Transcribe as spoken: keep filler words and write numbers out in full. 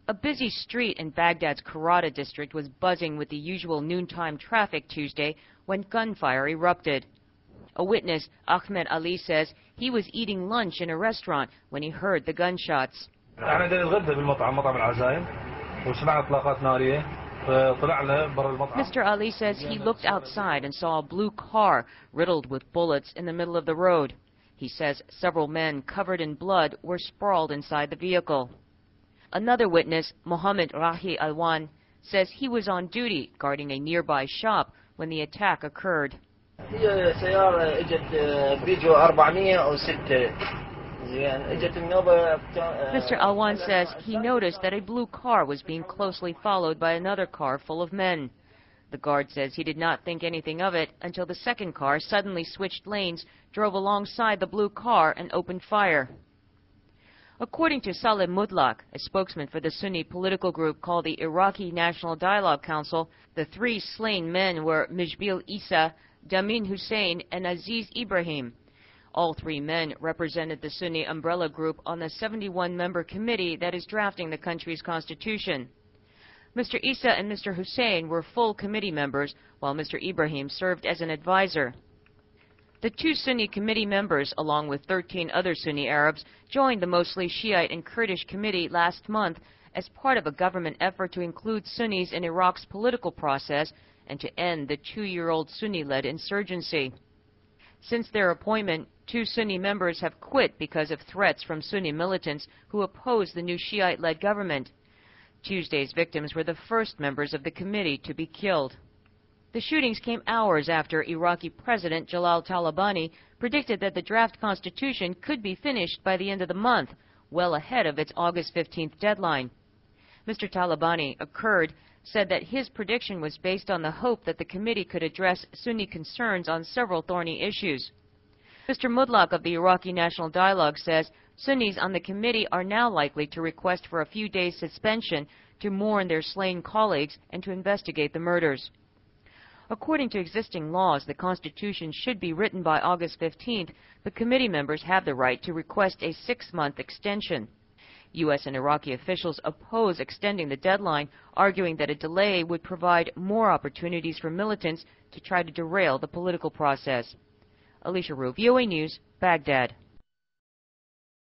A busy street in Baghdad's Karada district was buzzing with the usual noontime traffic Tuesday when gunfire erupted. A witness, Ahmed Ali, says he was eating lunch in a restaurant when he heard the gunshots. Mister Ali says he looked outside and saw a blue car riddled with bullets in the middle of the road. He says several men covered in blood were sprawled inside the vehicle. Another witness, Mohammed Rahi Alwan, says he was on duty guarding a nearby shop when the attack occurred. Mister Alwan says he noticed that a blue car was being closely followed by another car full of men. The guard says he did not think anything of it until the second car suddenly switched lanes, drove alongside the blue car, and opened fire. According to Saleh Mudlak, a spokesman for the Sunni political group called the Iraqi National Dialogue Council, the three slain men were Mijbil Isa, Damin Hussein, and Aziz Ibrahim. All three men represented the Sunni umbrella group on the seventy-one member committee that is drafting the country's constitution. Mister Isa and Mister Hussein were full committee members, while Mister Ibrahim served as an advisor. The two Sunni committee members, along with thirteen other Sunni Arabs, joined the mostly Shiite and Kurdish committee last month as part of a government effort to include Sunnis in Iraq's political process and to end the two-year-old Sunni-led insurgency. Since their appointment, two Sunni members have quit because of threats from Sunni militants who oppose the new Shiite-led government. Tuesday's victims were the first members of the committee to be killed. The shootings came hours after Iraqi President Jalal Talabani predicted that the draft constitution could be finished by the end of the month, well ahead of its August fifteenth deadline. Mister Talabani, a Kurd, said that his prediction was based on the hope that the committee could address Sunni concerns on several thorny issues. Mister Mudlak of the Iraqi National Dialogue says Sunnis on the committee are now likely to request for a few days' suspension to mourn their slain colleagues and to investigate the murders. According to existing laws, the Constitution should be written by August fifteenth, but committee members have the right to request a six-month extension. U S and Iraqi officials oppose extending the deadline, arguing that a delay would provide more opportunities for militants to try to derail the political process. Alicia Rowe, V O A News, Baghdad.